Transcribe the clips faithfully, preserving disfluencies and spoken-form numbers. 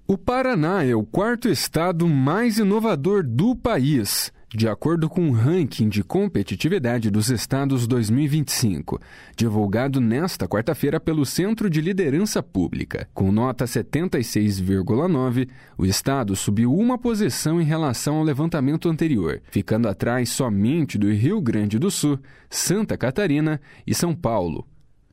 O Paraná é o quarto estado mais inovador do país, de acordo com o ranking de competitividade dos estados dois mil e vinte e cinco, divulgado nesta quarta-feira pelo Centro de Liderança Pública. Com nota setenta e seis vírgula nove, o estado subiu uma posição em relação ao levantamento anterior, ficando atrás somente do Rio Grande do Sul, Santa Catarina e São Paulo.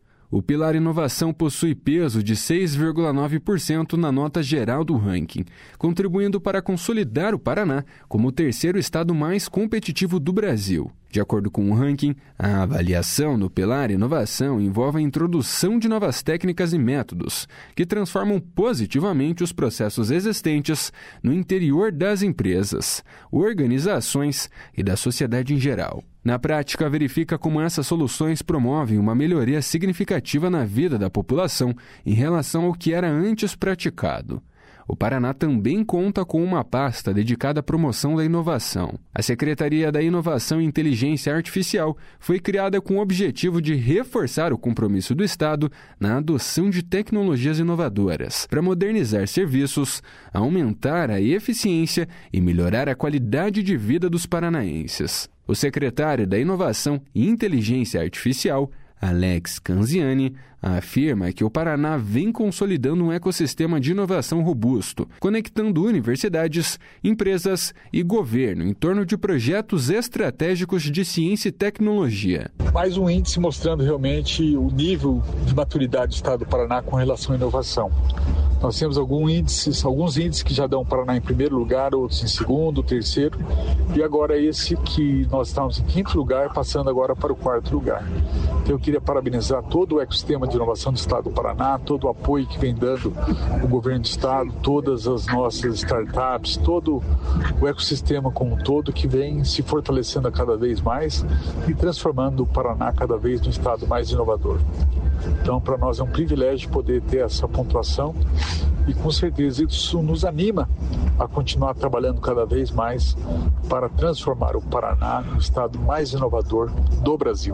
O pilar inovação possui peso de seis vírgula nove por cento na nota geral do ranking, contribuindo para consolidar o Paraná como o terceiro estado mais competitivo do Brasil. De acordo com o ranking, a avaliação no pilar inovação envolve a introdução de novas técnicas e métodos que transformam positivamente os processos existentes no interior das empresas, organizações e da sociedade em geral. Na prática, verifica como essas soluções promovem uma melhoria significativa na vida da população em relação ao que era antes praticado. O Paraná também conta com uma pasta dedicada à promoção da inovação. A Secretaria da Inovação e Inteligência Artificial foi criada com o objetivo de reforçar o compromisso do Estado na adoção de tecnologias inovadoras, para modernizar serviços, aumentar a eficiência e melhorar a qualidade de vida dos paranaenses. O secretário da Inovação e Inteligência Artificial, Alex Canziani, afirma que o Paraná vem consolidando um ecossistema de inovação robusto, conectando universidades, empresas e governo em torno de projetos estratégicos de ciência e tecnologia. Mais um índice mostrando realmente o nível de maturidade do estado do Paraná com relação à inovação. Nós temos alguns índices, alguns índices que já dão o Paraná em primeiro lugar, outros em segundo, terceiro, e agora esse que nós estamos em quinto lugar, passando agora para o quarto lugar. Então eu queria parabenizar todo o ecossistema de inovação do estado do Paraná, todo o apoio que vem dando o governo do estado, todas as nossas startups, todo o ecossistema como um todo que vem se fortalecendo a cada vez mais e transformando o Paraná cada vez num estado mais inovador. Então, para nós é um privilégio poder ter essa pontuação e, com certeza, isso nos anima a continuar trabalhando cada vez mais para transformar o Paraná no estado mais inovador do Brasil.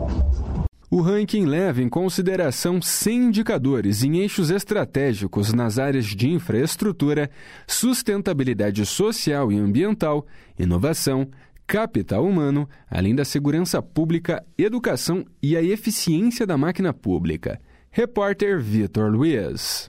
O ranking leva em consideração cem indicadores em eixos estratégicos nas áreas de infraestrutura, sustentabilidade social e ambiental, inovação, capital humano, além da segurança pública, educação e a eficiência da máquina pública. Repórter Vitor Luiz.